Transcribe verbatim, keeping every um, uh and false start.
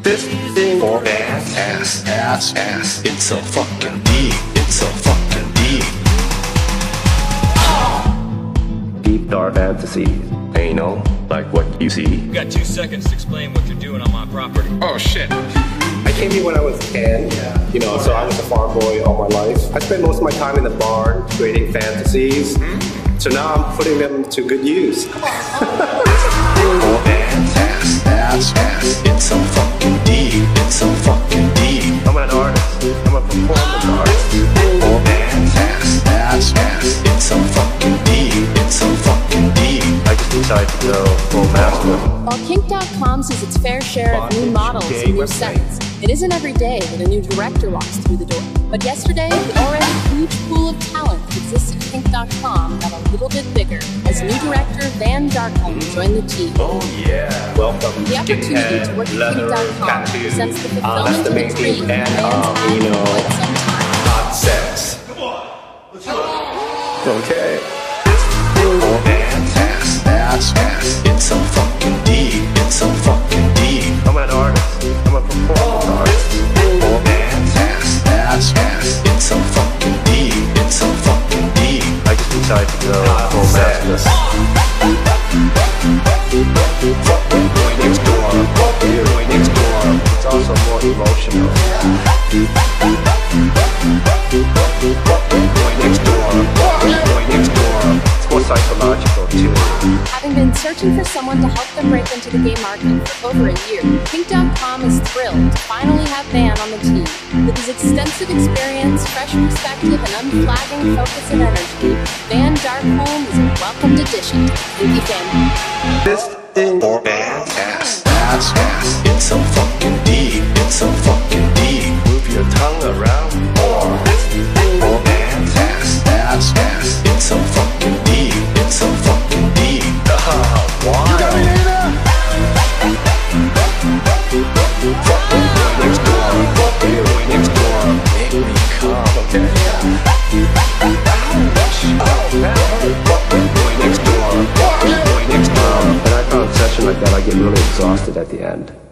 This thing for ass, ass, ass, ass. It's so fucking deep. It's so fucking deep. Deep dark fantasies. Anal, like what you see. You got two seconds to explain what you're doing on my property. Oh shit. I came here when I was ten, you know, so I was a farm boy all my life. I spent most of my time in the barn creating fantasies. So now I'm putting them to good use. For ass, ass, ass, ass. It's so fucking deep. It's so fucking deep. I'm an artist. I'm a performance artist. For ass, ass, ass, ass. It's so fucking deep. It's so fucking deep. I just decided to go full masculine. While Kink dot com sees its fair share of new models and new sets, it isn't every day that a new director walks through the door. But yesterday, the already huge pool of talent that exists at Kink dot com got a little bit bigger as new director Van Darkholm joined the team. Oh yeah. Welcome. The opportunity Skinhead, to work at leather, Kink dot com tattoos. presents the Uh, that's fulfillment the of main a dream thing. Van's And, um, had you for know, quite some time. hot sex. Okay. For ass, ass, ass, ass. It's so fucking deep. It's so fucking deep. I'm an artist. I'm a performance artist. For ass, ass, ass, ass. It's so fucking deep. It's so fucking deep. I just decided to go full masculine. Fuck with boy next door. Fuck with boy next door. It's also more emotional. Fuck with boy next door. Fuck with boy next door. It's more psychological too. Having been searching for someone to help them break into the game market for over a year, Kink dot com is thrilled to finally have Van on the team. With his extensive experience, fresh perspective, and unflagging focus and energy, Van Darkholm is a welcomed addition to the Kinky family. This thing For ass, ass, ass, ass. It's so fucking deep. It's so fucking deep. move your tongue around. For ass, ass, ass, ass. It's so fucking deep. It's so fucking deep. Ah, why? Fuck with boy next door. Fuck with boy next door. Make me come. Okay. Fuck with boy next door. Fuck with boy next door. When I found a session like that, I get really exhausted at the end.